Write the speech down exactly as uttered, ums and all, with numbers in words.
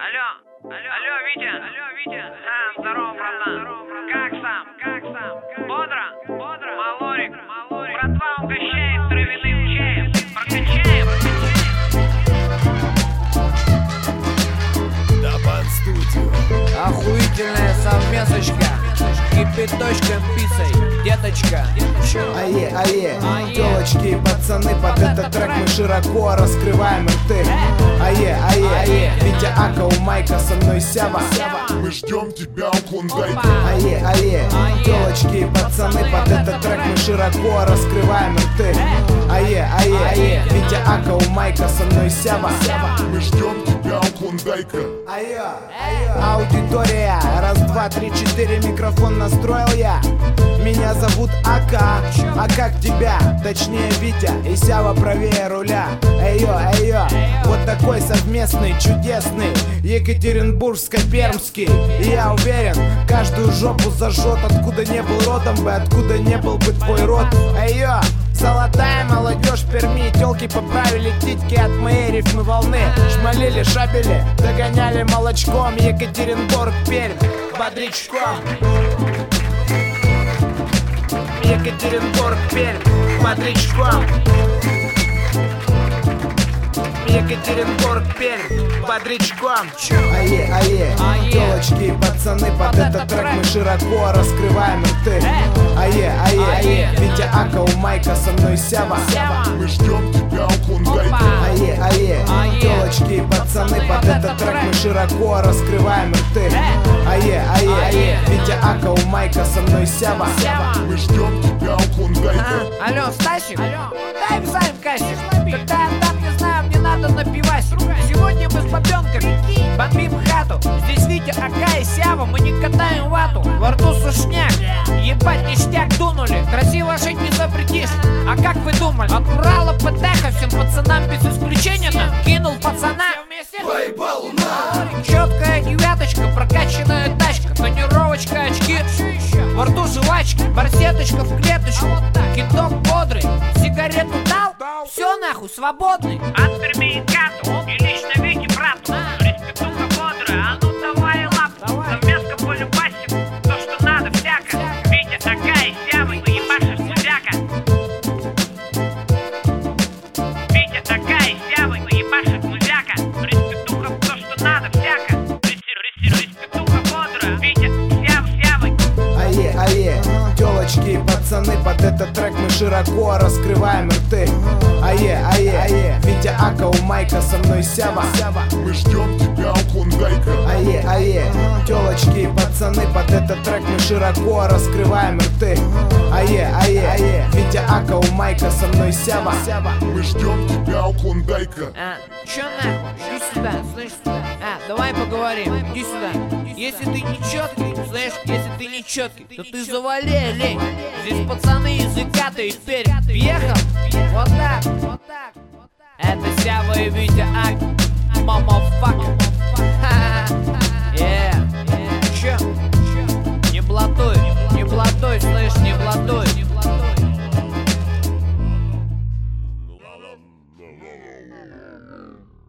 Алло, алло, алло, Витя, алло, Витя. А, здорово, братан. Как сам? Как сам? Бодро? Бодро? Малорик, малорик. Братва угощает травяным чаем. Прокачаем. Дабан студио. Охуительная совместочка, кипяточком писай, деточка. Ае, ае, девочки и пацаны, под этот трек мы широко раскрываем рты. Ае, ае, Витя Ака, у Майка, со мной Сява. Мы ждем тебя у Клондайка. Ае, ае, девочки и пацаны, под этот трек мы широко раскрываем рты. Ае, ае, Витя Ака, у Майка, со мной Сява. Мы ждем тебя у Клондайка. Айо, аудитория, раз, два, три, четыре, микрофон настроил я. Меня зовут Ака, а как тебя? Точнее Витя, и Сява правее руля. Эйо, эйо, вот такой совместный, чудесный, Екатеринбургско-Пермский. И я уверен, каждую жопу зажжет, откуда не был родом бы, откуда не был бы твой род. Эйо, золотая молодежь Перми, тёлки поправили титьки от моей рифмы волны. Шмалили, шабели, догоняли молочком, Екатеринбург, Пермь, бодрячком. Екатеринбург, Пермь, бодрячком. Екатеринбург, Пермь, бодрячком. Ае, ае, девочки и пацаны, под этот трек мы широко раскрываем рты. Ае, ае, Витя Ака, у Майка, со мной Сява. Мы ждем тебя у Клондайка. Ае, ае, девочки и пацаны, под этот трек мы широко раскрываем рты. Ае, ае, Витя Ака, у Майка, со мной Сява. Мы ждем тебя у Клондайка. Алло, Стасик, дай писаем кассик. Когда я там, не знаю, мне надо напивать. Сегодня мы с бабенками бомбим хату. Здесь Витя, Ака и Сява, мы не катаем вату. Во рту сушняк, ебать ништяк дунули. Красиво жить не запретишь. А как вы думали? От Урала ПТХ всем пацанам без исключения нам кинул пацана. Поебал луна. Четкая девяточка, прокачанная тачка, тонировочка, очки, во рту жвачки, барсеточка в клеточку, кидок бодрый, сигарету дал, все нахуй, свободный. От Перми и Кату, и лично Вите брату. Респектуха бодрая, а ну давай лапу. Совместка по любасику, то что надо всяко. Витя, Ака и Сява, мы ебашишь музяка. Витя, Ака и Сява, мы ебашишь музяка. Респектуха, то что надо всяко. Респектуха бодрая, Витя, Сява, Сява. Ае, ае, девочки и пацаны, под этот трек мы широко раскрываем рты. Ае, ае, Витя Ака, у Майка, со мной Сява. Мы ждем тебя у Клондайка. Ае, ае, девочки и пацаны, под этот трек мы широко раскрываем рты. Ае, ае, Витя Ака, у Майка, со мной Сява. Мы ждем тебя у Клондайка. А, чё нахуй? Иди сюда, слышь? А, давай поговорим, иди сюда. Если ты не четкий, слышь, если ты не четкий, то ты завали, лень. Здесь пацаны из Икаты и Пермь. Въехал? Вот так, вот так. Это Сява и Витя Ак, мамафак. Yeah. Чё? Не блатуй, не блатуй, слышь, не блатуй. La la la la la la.